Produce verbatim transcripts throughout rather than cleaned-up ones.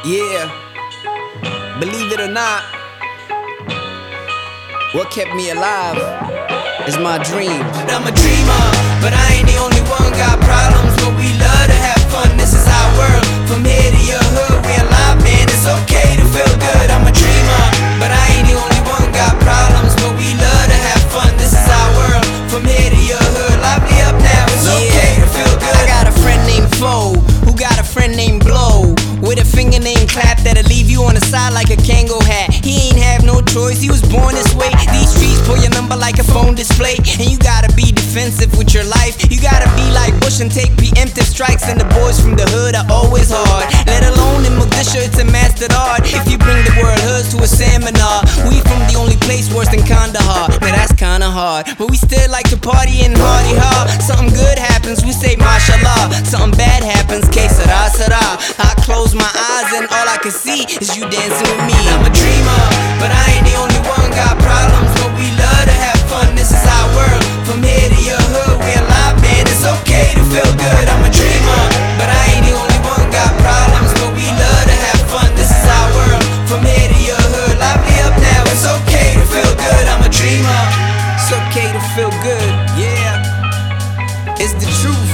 Yeah, believe it or not, what kept me alive is my dreams. I'm a dreamer, but I ain't the only one. Got problems, but we love to have fun. This is our world, from here to your hood. We alive, man, it's okay to feel good. I'm a dreamer, but I ain't the only one. Got problems, but we love to have fun. This is our world, from here to your hood. Lively up now, it's Yeah. okay to feel good. I got a friend named Fo, who got a friend named Blow, with a finger named Clap that'll leave you on the side like a Kango hat. He ain't have no choice, he was born this way. These streets pull your number like a phone display, and you gotta be defensive with your life. You gotta be like Bush and take preemptive strikes, and the boys from the hood are always hard. Let alone in Mogadishu, it's a mastered art. If you bring the word hoods to a seminar, we from the only place worse than Kandahar. Now that's kinda hard, but we still like to party and party hard. Something good happens, we say mashallah. Something bad happens, que sera sera. I close my eyes and all I can see is you dancing with me. I'm a dreamer, but I ain't the only one. Got problems, but we love to have fun. This is our world, from here to your hood. We alive, man, it's okay to feel good. I'm a dreamer, but I ain't the only one. Got problems, but we love to have fun. This is our world, from here to your hood. Lively up now, it's okay to feel good. I'm a dreamer. It's okay to feel good, yeah, it's the truth.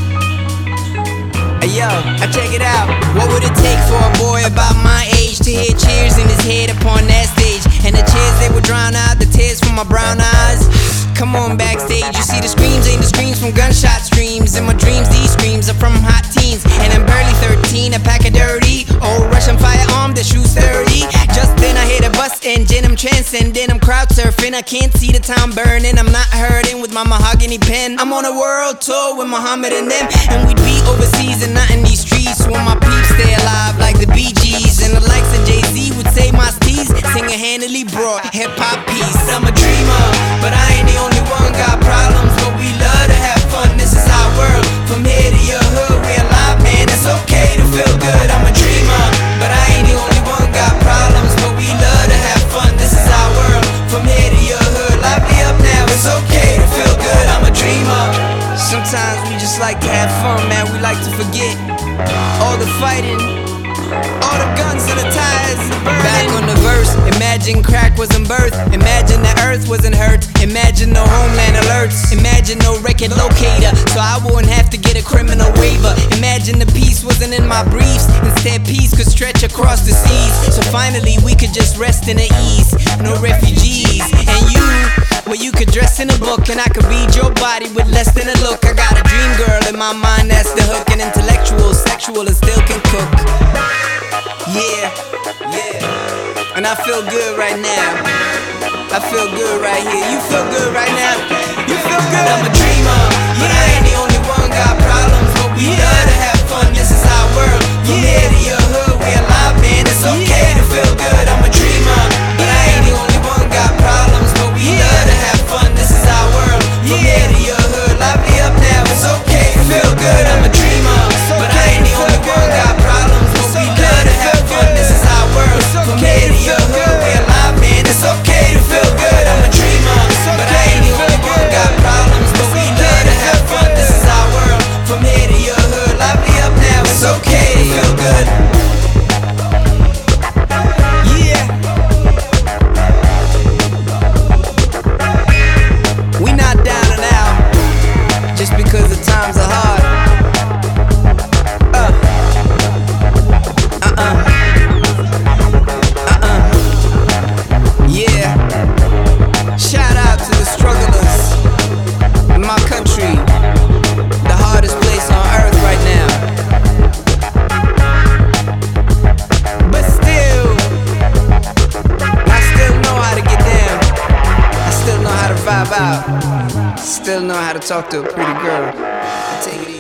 Hey yo, I check it out. What would it take for a boy about my age to hear cheers in his head upon that stage? And the cheers, they would drown out the tears from my brown eyes. Come on backstage, you see the screams ain't the screams from gunshot streams. In my dreams, these screams are from hot teens, and I'm barely thirteen, a pack of dirty old Russian firearm that shoots thirty. Just then I hit a bus engine, I'm transcending, I'm crowd surfing. I can't see the town burning, I'm not hurting with my mahogany pen. I'm on a world tour with Muhammad and them, and we'd be overseas and not in these streets. When my peeps stay alive like the Bee Gees, and the likes of Jay-Z would say my steez single-handedly brought hip-hop peace. I'm a dreamer, but I ain't the only one. Got problems, but we love to have fun. This is our world, from here to your hood. We alive, man, it's okay to feel good. I'm a dreamer, but I ain't the only one. Got problems, but we love to have fun. This is our world, from here to your hood. Lively up now, it's okay to feel good. I'm a dreamer. Sometimes we just like to have fun, man. We like to forget all the fighting, all the guns and the tires burning. Back on the verse, imagine crack wasn't birth. Imagine the earth wasn't hurt. Imagine no homeland alerts. Imagine no record locator, so I wouldn't have to get a criminal waiver. Imagine the peace wasn't in my briefs. Instead, peace could stretch across the seas. So finally, we could just rest in the ease. No refugees. And you, well, you could dress in a book, and I could read your body with less than a look. I got a dream girl in my mind, that's the hook. An intellectual, sexual, and still can cook. Yeah, yeah. And I feel good right now. I feel good right here. You feel good right now. You feel good. I'm a dreamer, but I ain't the only one. Got problems, but we love to have fun. This is our world, from here to your hood. We alive, man, it's okay to feel good. I'm a dreamer, but I ain't the only one. Got problems, but we love to have fun. This is our world, from here to your hood. Lively up now, it's okay to feel good. I'm a dreamer, but I ain't the only one. Got problems, but we love to have fun. This is our world, from here to your hood. We alive, man, it's okay to feel good. I'm a dreamer, but I ain't the only one. Got problems, but we love to have fun. This is our world, from here to your hood. Lively up now, it's okay to feel good. Yeah. We not down and out just because the times are hard. Uh. Uh-uh. Uh-uh. Yeah. Shout out to the strugglers in my country, the hardest place on earth right now. But still, I still know how to get down. I still know how to vibe out. Still know how to talk to a pretty girl. I take it